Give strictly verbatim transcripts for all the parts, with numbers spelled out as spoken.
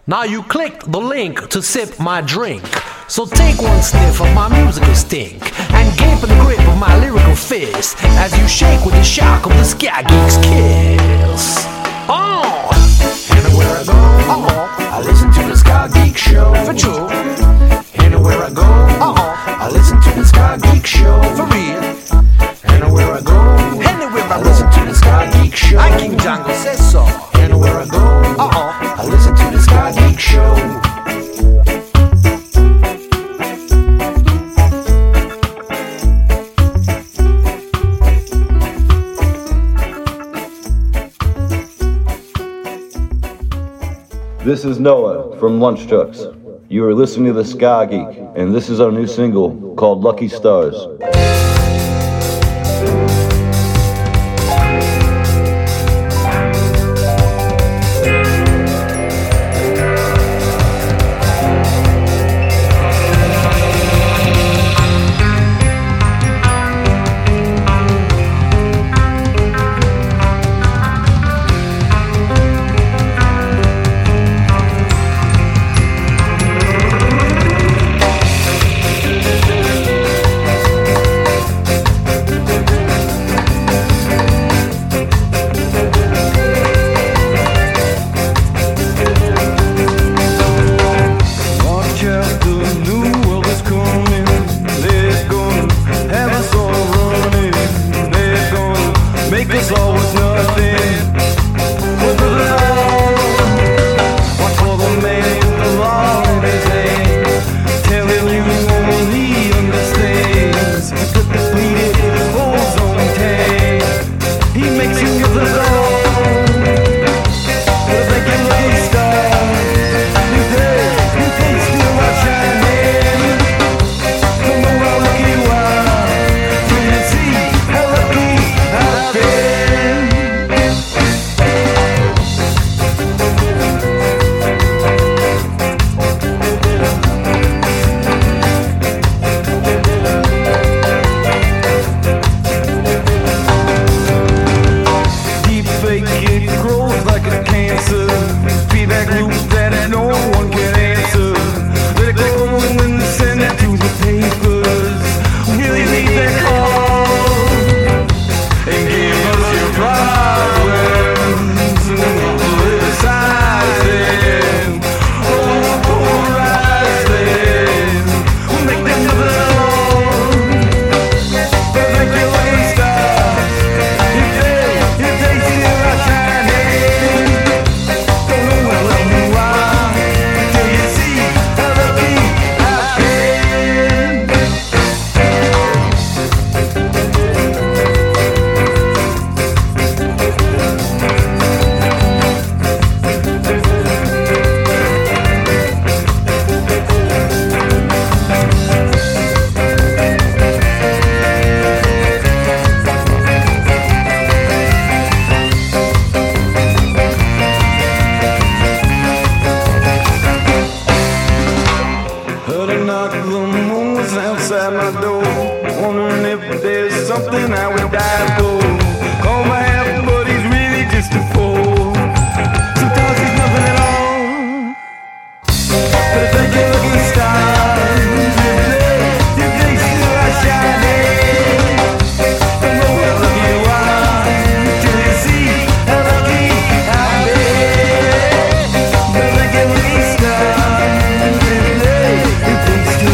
Now you clicked the link to sip my drink. So take one sniff of my musical stink and gape in the grip of my lyrical fist as you shake with the shock of the Ska Geeks kiss. Oh! Anywhere I go, uh-oh, I listen to the Ska Geek Show. For true. Anywhere I go, uh-oh, I listen to the Ska Geek Show. For real. Anywhere I go, anywhere I, I listen to the Ska Geek Show. I King Django says so. Anywhere I go, uh-oh, I listen to the Ska Geek Show. This is Noah from Lunch Trucks. You are listening to the Ska Geek, and this is our new single called Lucky Stars.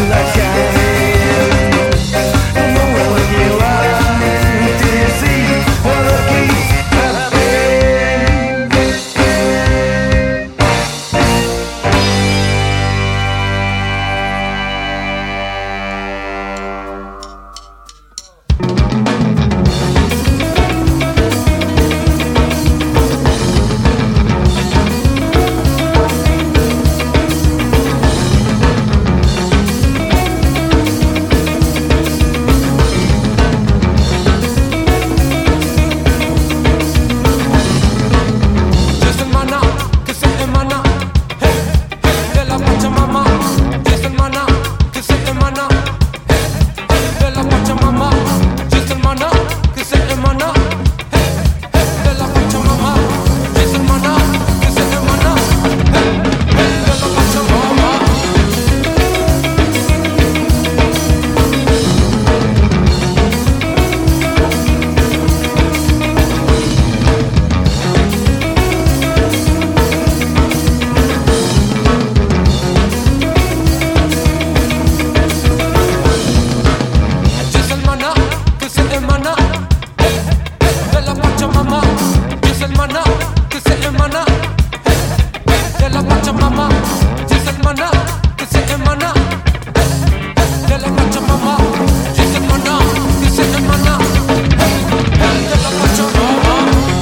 See Pachamama, dice el maná, que se emana. De la Pachamama, dice el maná, que se emana. De la Pachamama.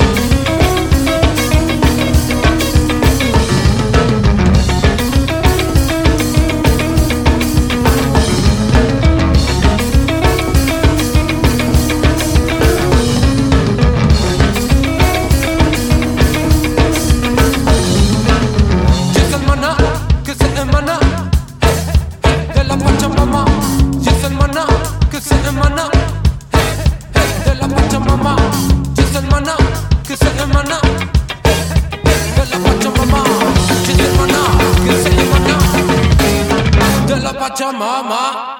Pachamama.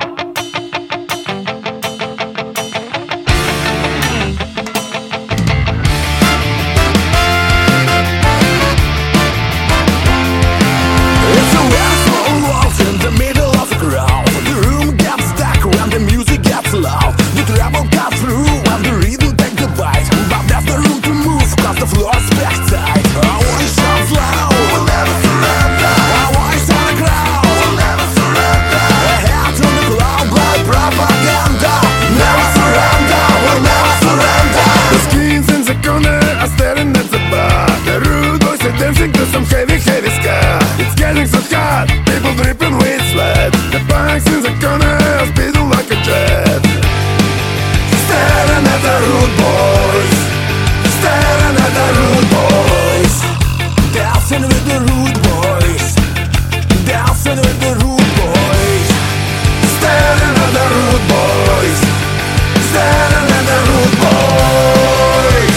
Some heavy, heavy sky. It's getting so hot, people dripping with sweat. The bikes in the corner, speeding like a jet. Staring at the rude boys, staring at the rude boys, dancing with the rude boys, dancing with the rude boys, staring at the rude boys, staring at the rude boys.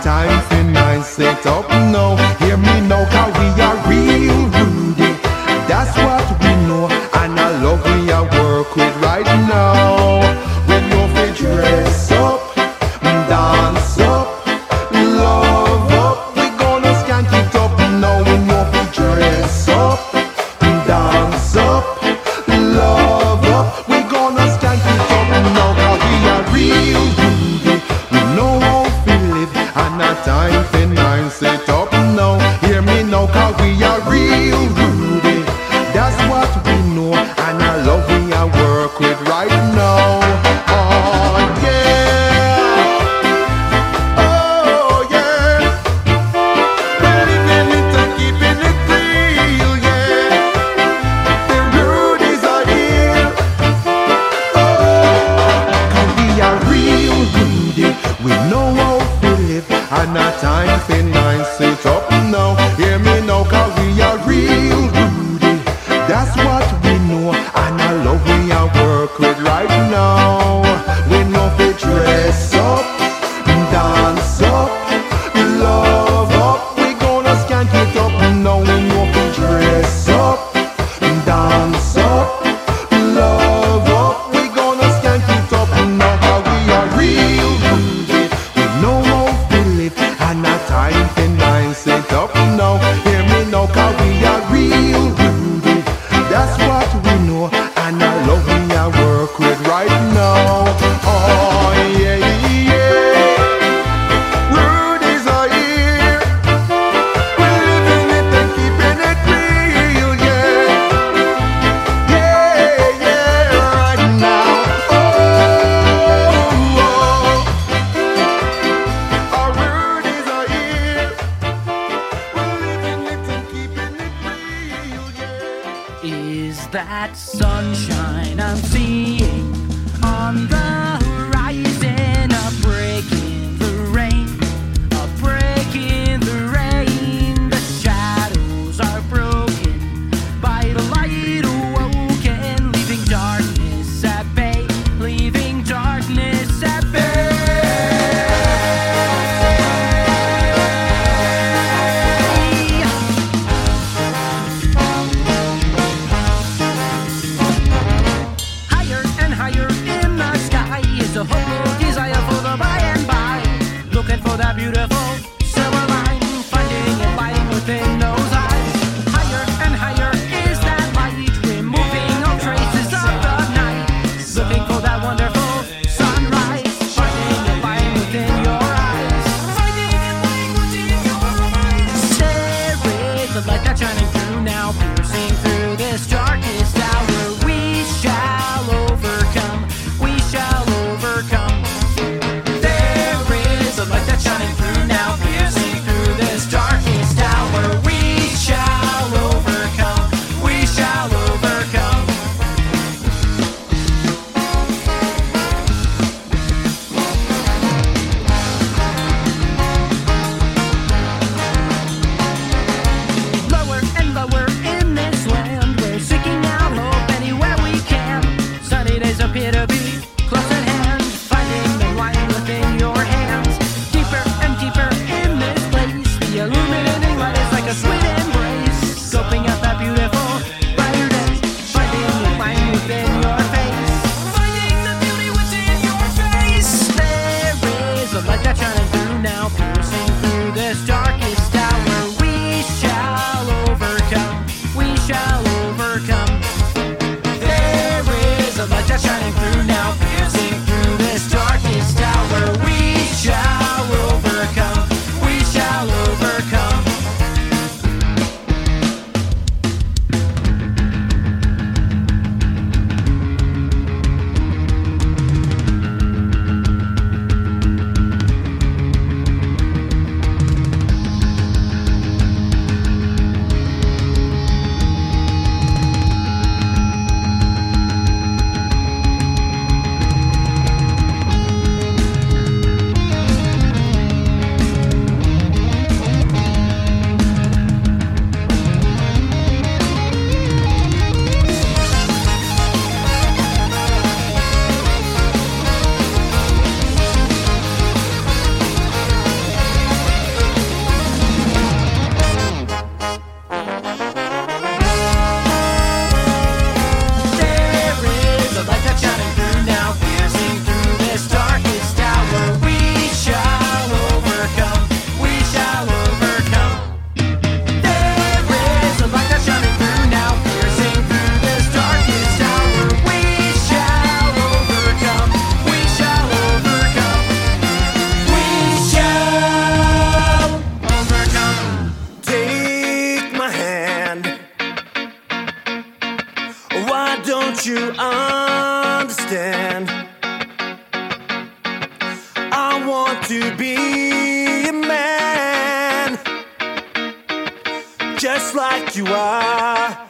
time for nine set up now. Hear me now, cause we are real Rudy. That's what we know, and I love we are work with right now. We know we dress up, dance up, love up. We gonna skank it up now. We know we dress up, dance up, love up. We gonna skank it up now, cause we are real Rudy. We know how to live, and our time for nine set up now. Hear me now, cause we are real Rudy. That's what we know, and I love we are work with right now. Oh yeah, oh yeah. We're living it and keeping it real, yeah. The Rudies are here. Oh, cause we are real Rudy. We know how to live, and our time for nine set up now. Hear me now, cause we are real Rudy. That's what we know, and I love we are work with right now. We know we dress up, dance up, love up. We gonna skank it up now. We know we dress up, dance up, love up. We gonna skank it up now, cause we are real Rudy. We know how to live, and our time for nine set up now. Hear me now, cause we are real Rudy. That's what we know, and I love we are work with right now. Oh yeah, yeah. Rudies are here. We're living it and keeping it real, yeah. Yeah, yeah, right now. Oh, oh. Our Rudies are here. We're living it and keeping it real, yeah. Is that sunshine I'm seeing on the horizon? A break in the rain, a break in the rain. The shadows are broken by the light awoken, leaving darkness at bay, leaving darkness at bay. Higher and higher in the sky is a hope, desire for the by and by. Looking for that beautiful silver line, finding it lying within those eyes. Higher and higher is that light, removing all traces of the night. Looking for that wonderful sunrise, finding it lying within your eyes. Finding it lying within your eyes. There is a light that's shining through now, piercing through this darkest hour. We shall overcome, we shall overcome. There is a light that's shining through now, just like you are.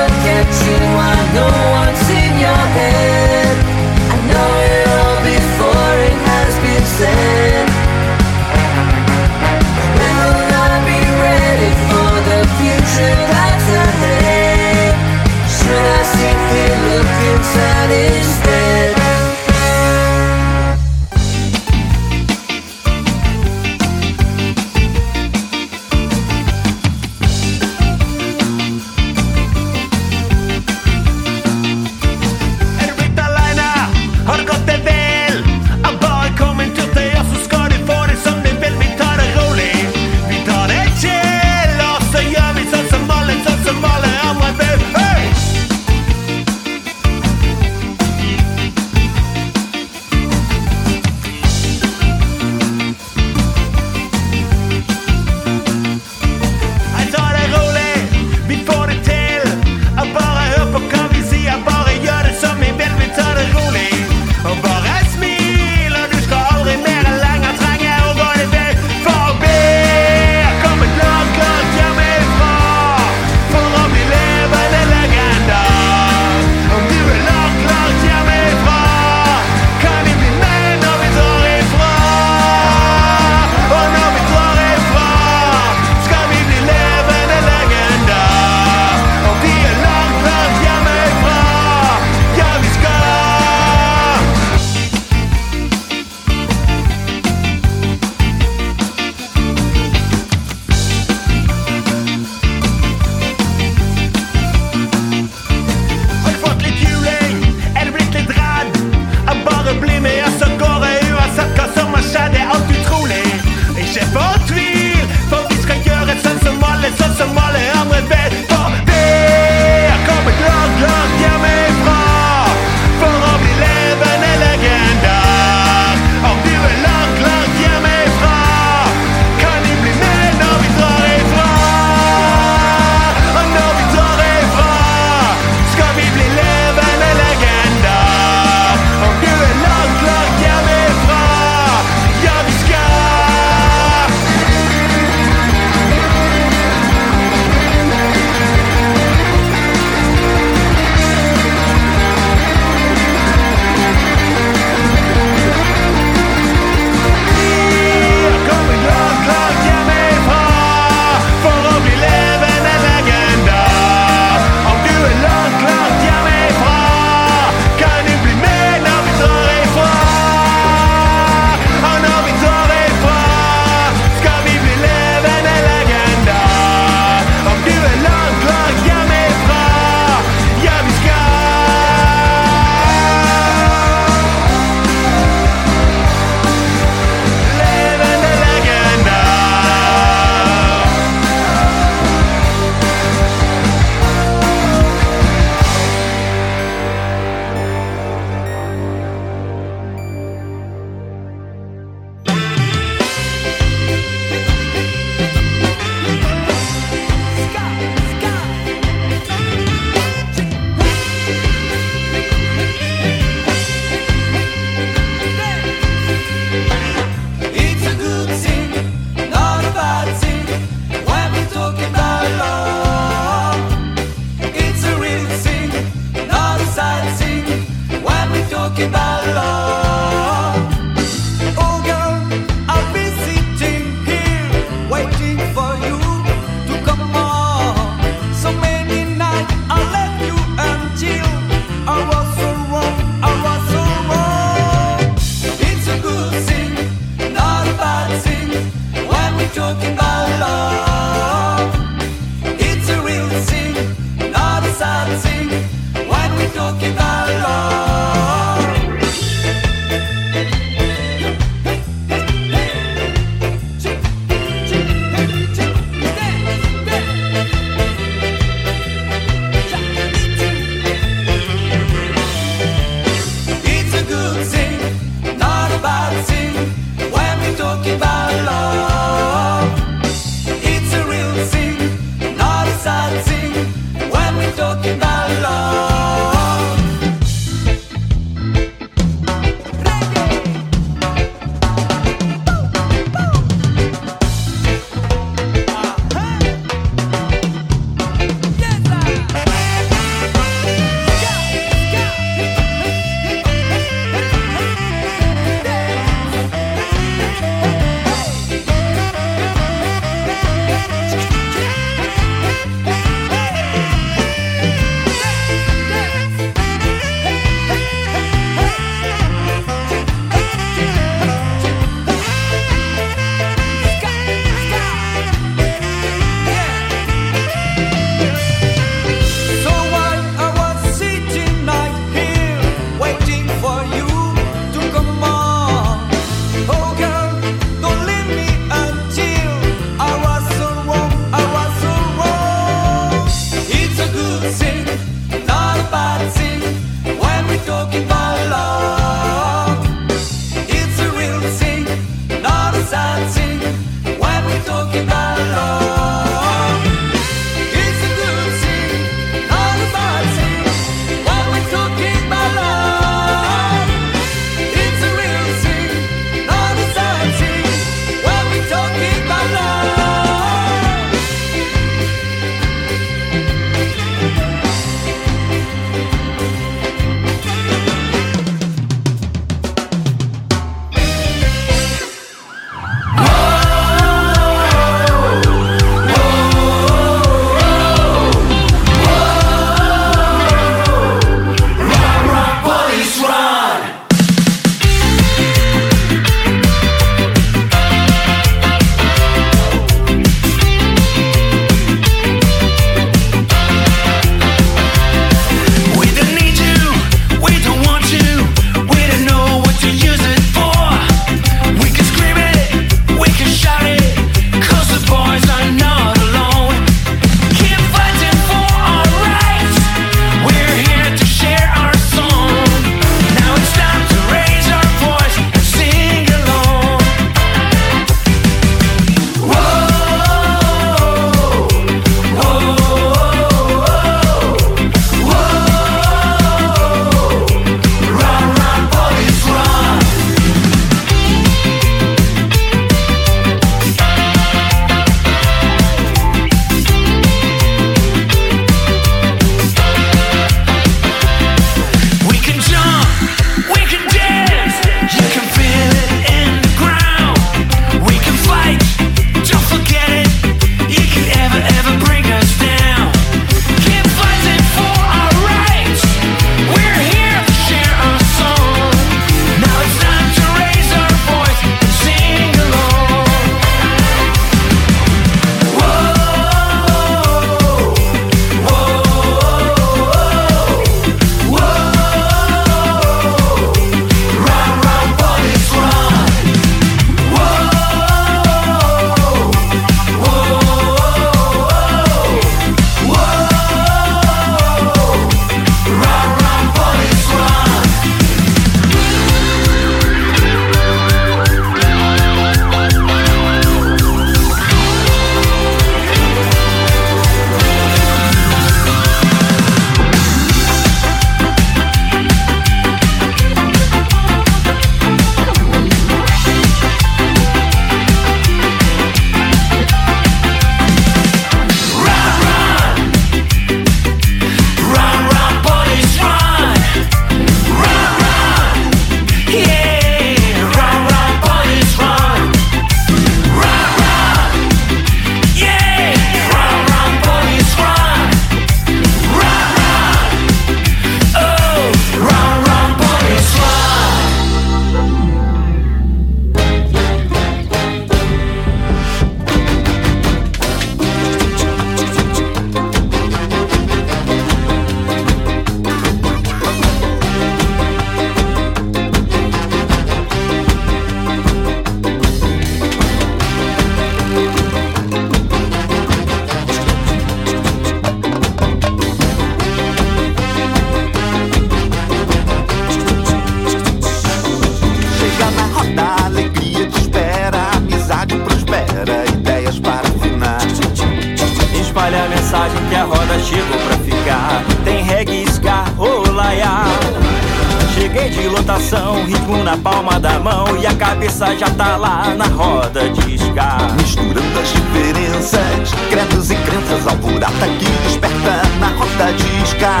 chegou pra ficar. Tem reggae, ska, olaiá. Cheguei de lotação, ritmo na palma da mão e a cabeça já tá lá na roda de ska. Misturando as diferenças, credos e crenças, alvorada que desperta na roda de ska.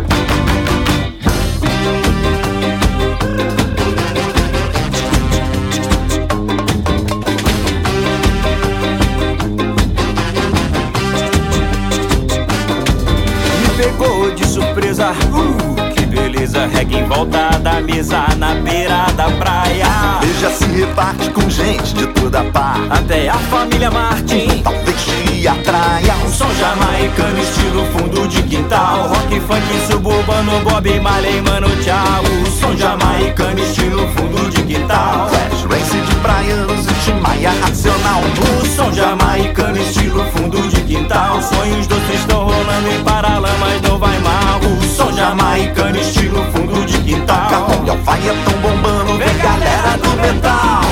Pegou de surpresa, uh, que beleza. Reggae em volta da mesa, na beira da praia. Veja se reparte com gente de toda parte, até a família Martin talvez te atraia. Um som jamaicano, estilo fundo de quintal. Rock, funk, suburbano, Bob Marley, Mano Tchau. O som jamaicano, estilo fundo de quintal. Flash, race de praianos e Tim Maia racional. O som jamaicano, estilo fundo de quintal. Sonhos doces estão rolando em paralama, mas não vai mal. O som jamaicano, estilo fundo de quintal. Carrom e alfaia tão bombando, vem galera do metal.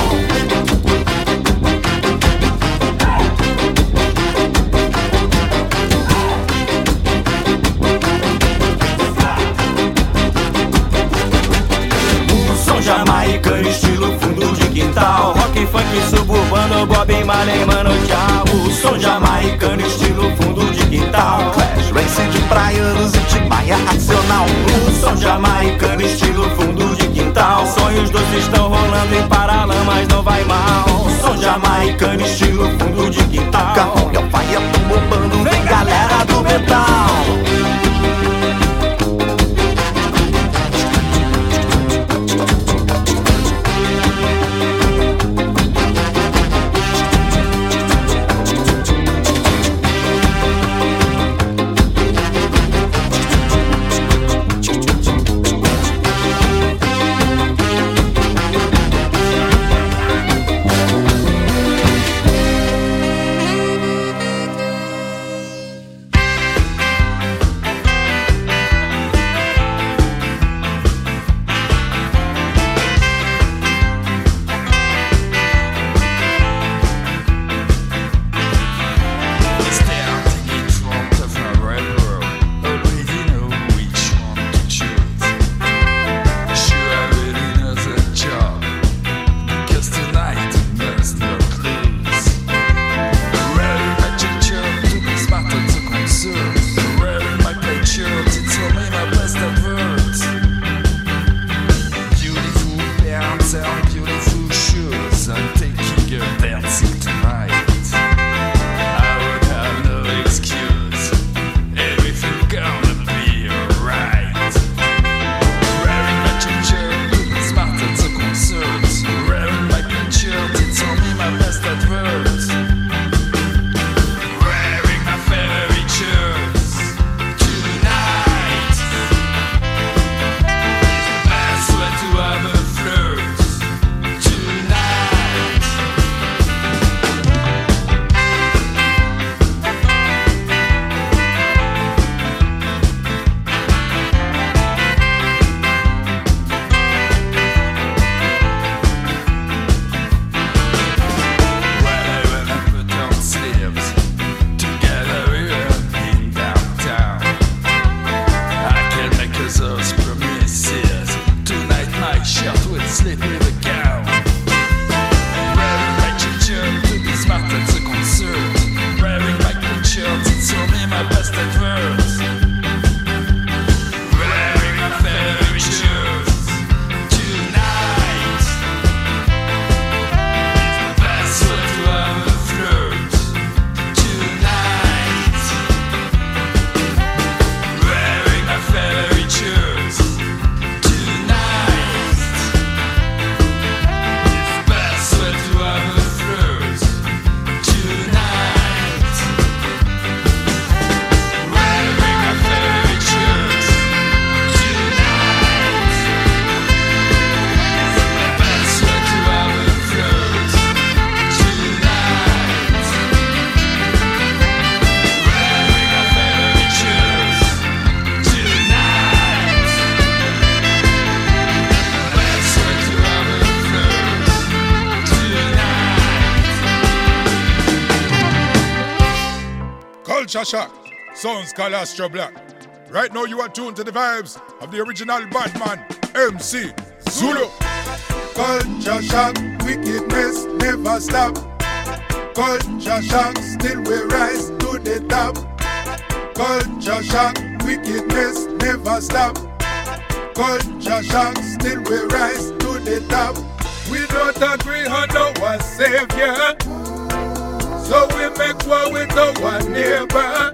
O som jamaicano, estilo fundo de quintal. Rock, funk, suburbano, Bob Marley, Mano Tchau. O som jamaicano, estilo fundo de quintal. Flash, race de praianos e Tim Maia racional. O som jamaicano, estilo fundo de quintal. Sonhos doces estão rolando em paralama, mas não vai mal. O som jamaicano, estilo fundo de quintal. Carrom e alfaia tão bombando, vem galera do metal. Culture shock. Sounds called Astro Black. Right now you are tuned to the vibes of the original Batman, M C Zulu. Culture shock, wickedness never stop. Culture shock, still we rise to the top. Culture shock, wickedness never stop. Culture shock, still we rise to the top. We don't agree on our savior, so we make war with our neighbor.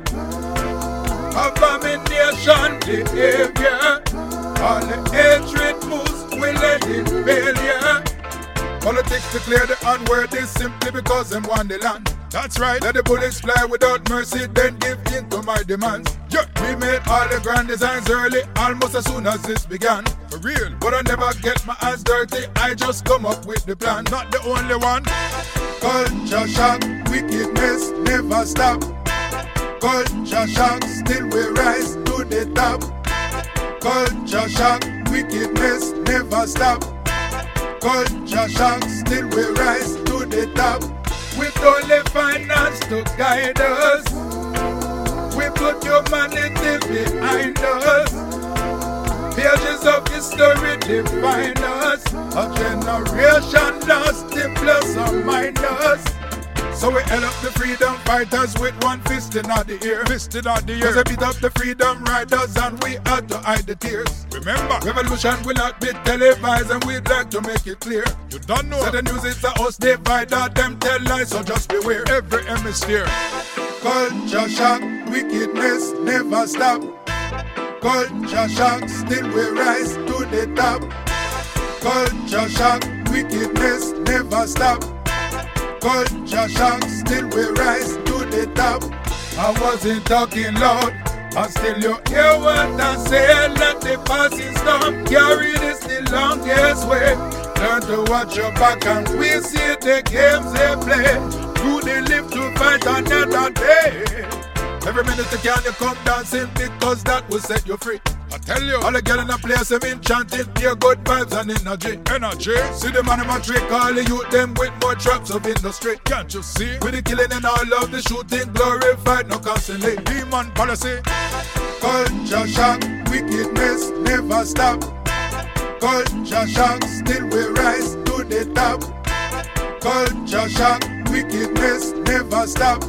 Abomination behavior, all the hatred moves will end in failure. Politics declare the unworthy simply because them want the land. That's right. Let the bullets fly without mercy, then give in to my demands. Yeah. We made all the grand designs early, almost as soon as this began. For real. But I never get my hands dirty, I just come up with the plan. Not the only one. Culture shock, wickedness never stop. Culture shock, still we rise to the top. Culture shock, wickedness never stop. Culture shock, still we rise to the top. With only finance to guide us, we put humanity behind us. Pages of history define us. A generation lost in plus or minus. So we held up the freedom fighters with one fist in the air. Fist in the air. Cause we beat up the freedom riders and we had to hide the tears. Remember, revolution will not be televised and we'd like to make it clear. You don't know. So the news is a us divider, them tell lies, so just beware. Every hemisphere. Culture shock, wickedness never stop. Culture shock, still we rise to the top. Culture shock, wickedness never stop. Culture shock, still we rise to the top. I wasn't talking loud, and still you hear what I say. Let the passing storm carry this the longest way. Learn to watch your back and we see the games they play. Do they live to fight another day? Every minute you can you come dancing because that will set you free. I tell you, all the girl in the place them enchanted, pure good vibes and energy. Energy. See the man in my trick, all the youth them with more traps of industry. Can't you see? With the killing and all of the shooting, glorified no constantly. Demon policy. Culture shock, wickedness never stop. Culture shock, still we rise to the top. Culture shock, wickedness never stop.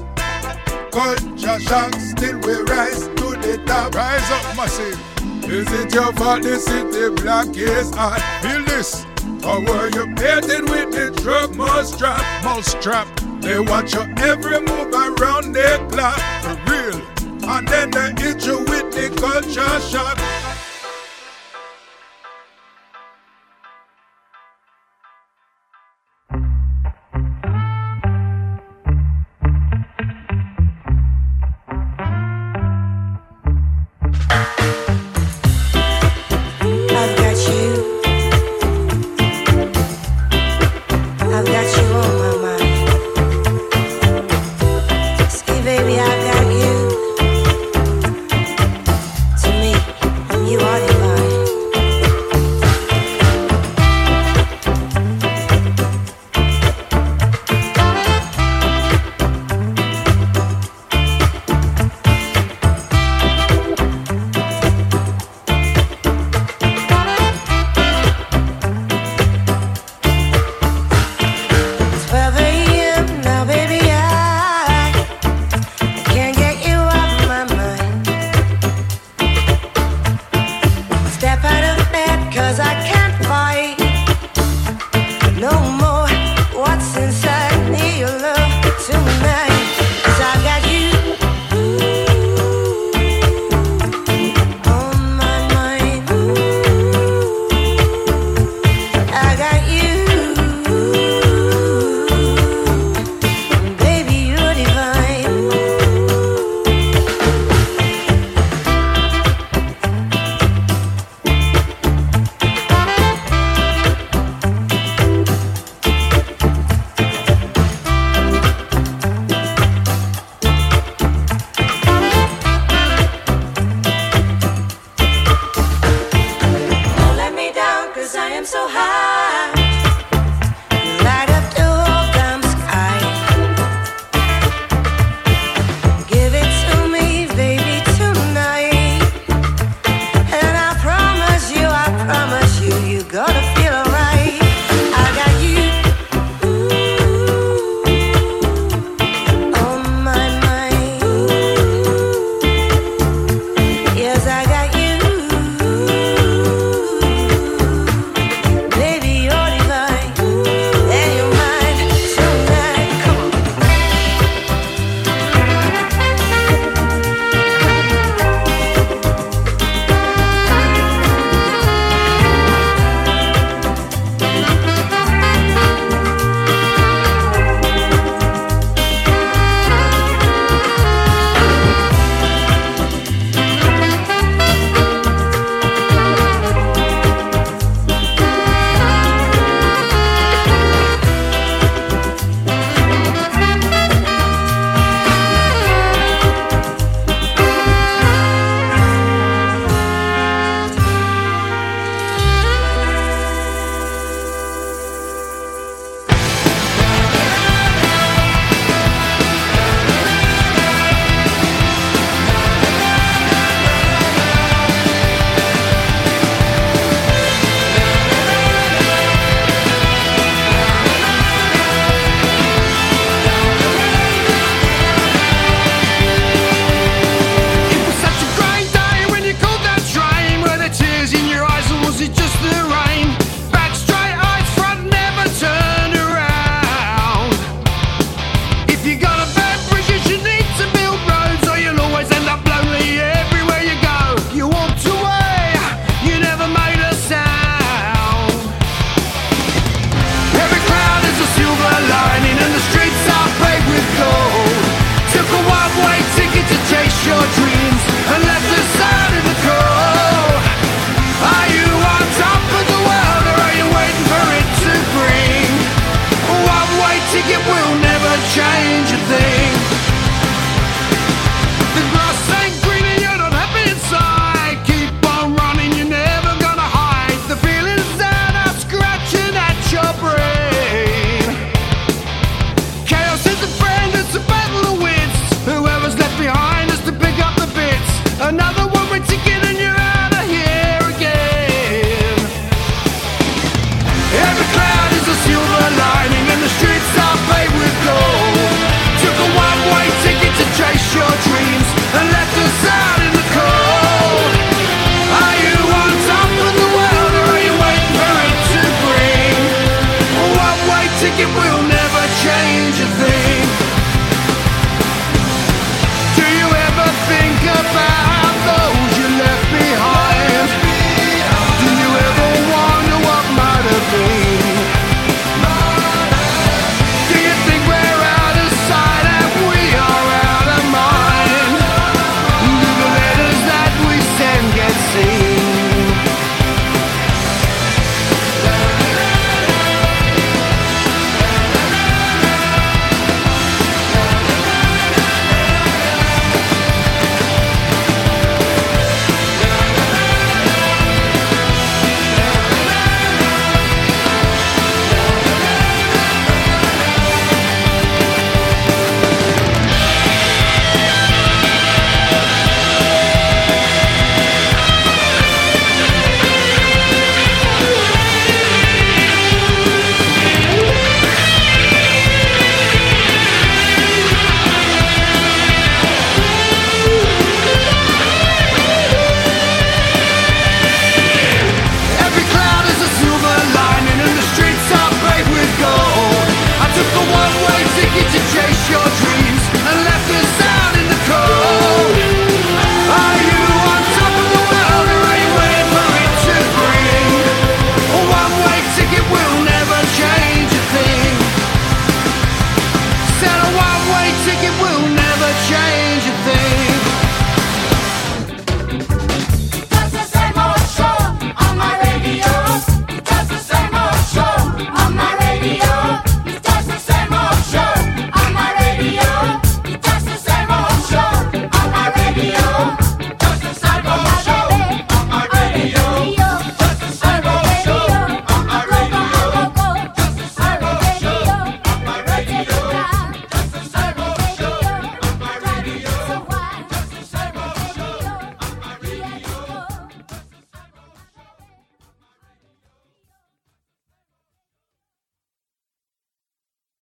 Culture shock, still we rise to the top. Rise up massive. Is it your fault the city black is hot? Feel this. Or were you painted with the drug mouse trap? Mouse trap. They watch your every move around their clock. For real. And then they hit you with the culture shock.